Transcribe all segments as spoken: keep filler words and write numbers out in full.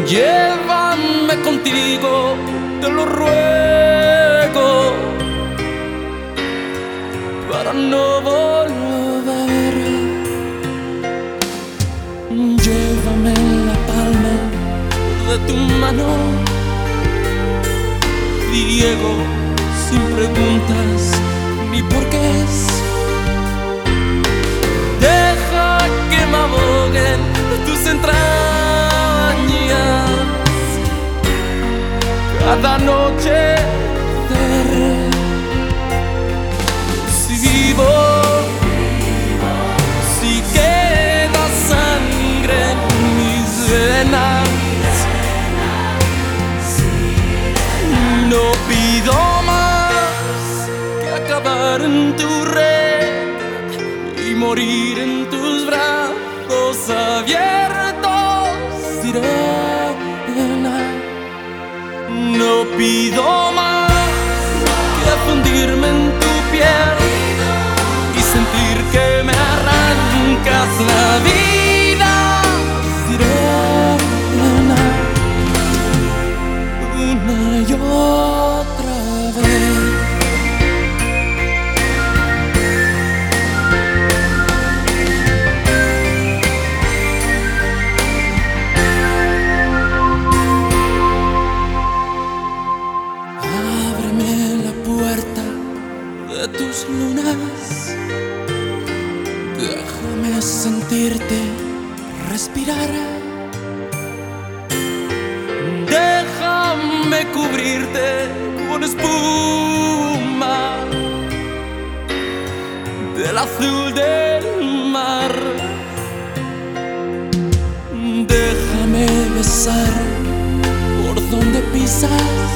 Llévame contigo, te lo ruego, para no volver. Llévame en la palma de tu mano, ciego, sin preguntas ni porqués. Deja que me ahoguen tus entrañas cada noche. Si vivo, si queda sangre en mis venas, no pido más que acabar en tu red y morir en tus brazos abiertos, sirena. No pido más que fundirme en tu piel y sentir que me arrancas la vida, sirena, una y otra vez. De tus lunas, déjame sentirte respirar. Déjame cubrirte con espuma del azul del mar. Déjame besar por donde pisas.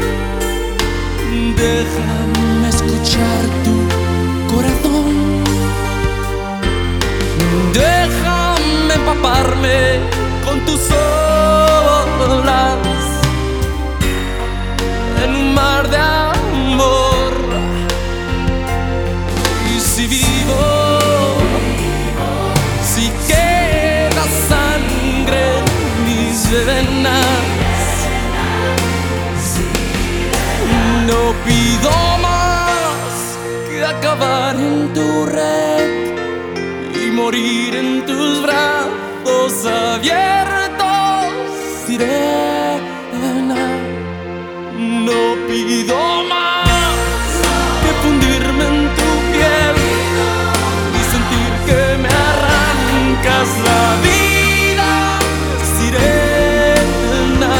Déjame escuchar tu corazón. Déjame empaparme con tus olas en un mar de amor. Y si vivo, si queda sangre en mis venas, no pido más que acabar en tu red y morir en tus brazos abiertos, sirena. No pido más que fundirme en tu piel y sentir que me arrancas la vida, sirena.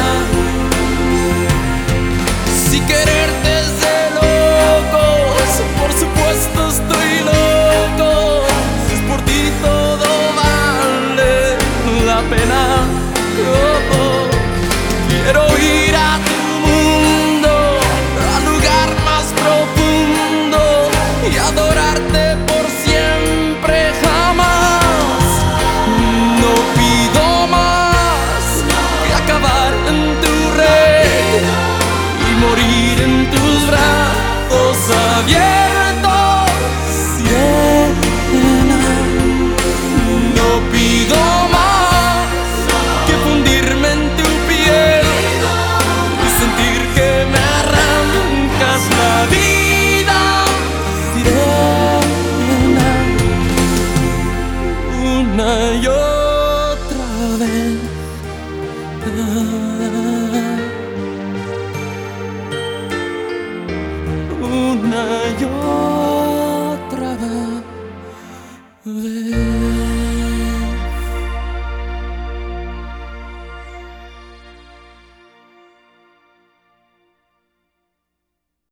Si quererte es de locos, por supuesto estoy loco. Si es por ti todo vale la pena. Oh, oh. Quiero ir a tu mundo, al lugar más profundo, y adorarte por siempre, jamás. No pido más que acabar en tu red y morir en tus brazos abiertos, sirena. No pido más que fundirme en tu piel y sentir que me arrancas la vida, sirena, una y otra vez. Una y otra